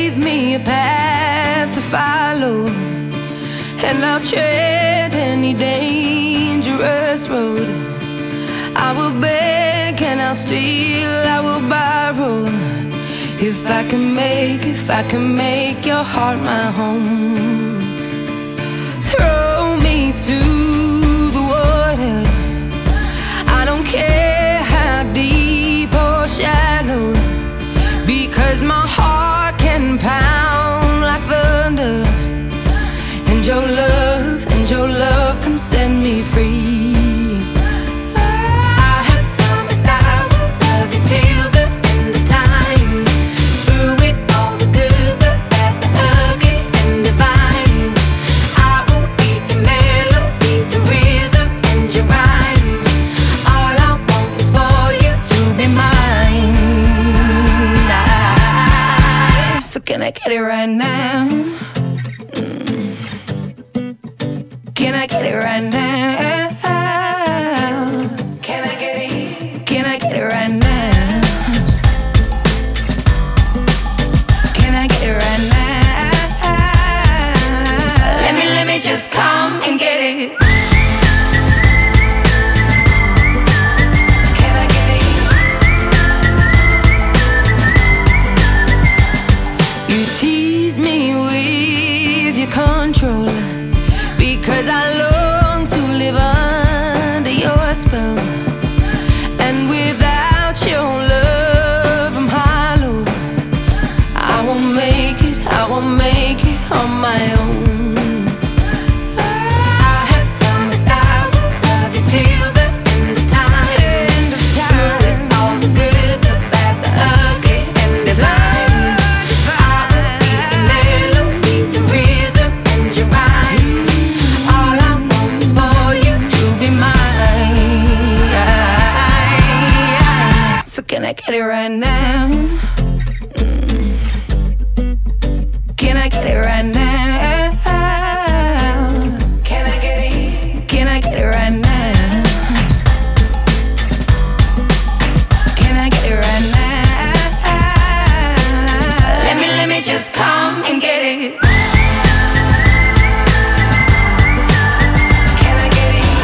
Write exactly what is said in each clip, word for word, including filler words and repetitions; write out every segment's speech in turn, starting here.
gave me a path to follow, and I'll tread any dangerous road. I will beg and I'll steal, I will borrow, if I can make, if I can make your heart my home. Throw me to the water, I don't care how deep or shallow, because my heart can pound like thunder, and your love, and your love can set me free. I have promised I will love you till the end of time, through it all, the good, the bad, the ugly and divine. I will be the melody, the rhythm and your rhyme. All I want is for you to be mine. I, so can I get it right now? Can I get it right now? Can I get it? Can I get it right now? Can I get it right now? Let me, let me just come and get it. Can I get it? You tease me with your control, because I long to live under your spell, and without your love I'm hollow. I won't make it, I won't make it on my own. I have promised I will love you till the end of time, end of time. Through it all, the good, the bad, the ugly and divine. I will be the melody, the rhythm and your rhyme. All I want is for you to be mine. So can I get it right now? Mm. Can I get it right now? Can I get it? Can I get it right now? Can I get it right now? Let me, let me just come and get it. Can I get it?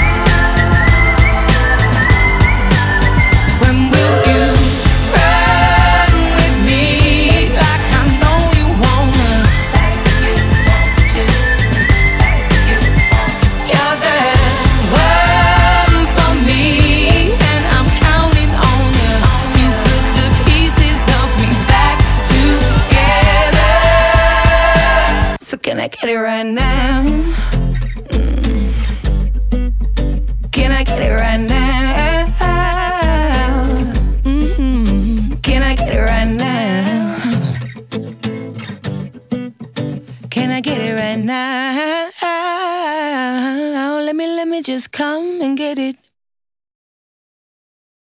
When will you run with me like I know you wanna, like you want to, like you want. You're the one for me, and I'm counting on you to put the pieces of me back together. So can I get it right now? Mm. Can I get it right now? Mm-hmm. Can I get it right now? Can I get it right now? Let me, let me just come and get it.